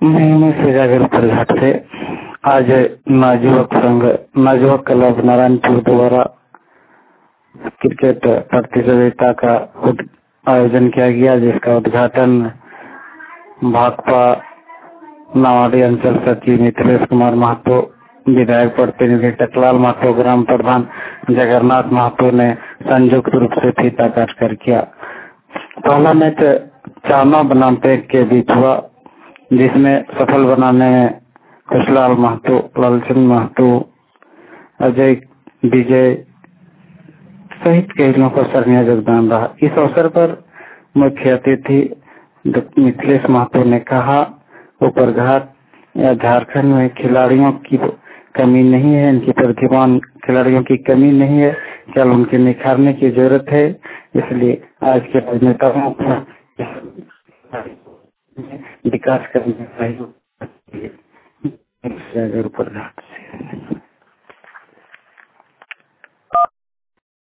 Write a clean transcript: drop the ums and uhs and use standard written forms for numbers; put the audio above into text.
मैं जागर घाट से आज नवयुवक क्लब नारायणपुर द्वारा क्रिकेट प्रतियोगिता का आयोजन किया गया, जिसका उद्घाटन भाकपा नावाड़ी अंचल सचिव मिथिलेश कुमार महतो, विधायक प्रतिनिधि टकलाल महतो, ग्राम प्रधान जगन्नाथ महतो ने संयुक्त रूप से फीता काट कर किया। पहला मैच चामा बनाम पेक के बीच हुआ, जिसमें सफल बनाने में खुशलाल महतो, लालचंद महतो, अजय विजय सहित कई लोगों का सराहनीय योगदान रहा। इस अवसर पर मुख्य अतिथि मिथिलेश महतो ने कहा, ऊपरघाट या झारखंड में खिलाड़ियों की कमी नहीं है, इनकी प्रतिभावान खिलाड़ियों की कमी नहीं है, केवल उनके निखारने की जरूरत है। इसलिए आज के राजनेताओं को विकास करने चाहिए। ऊपरघाट से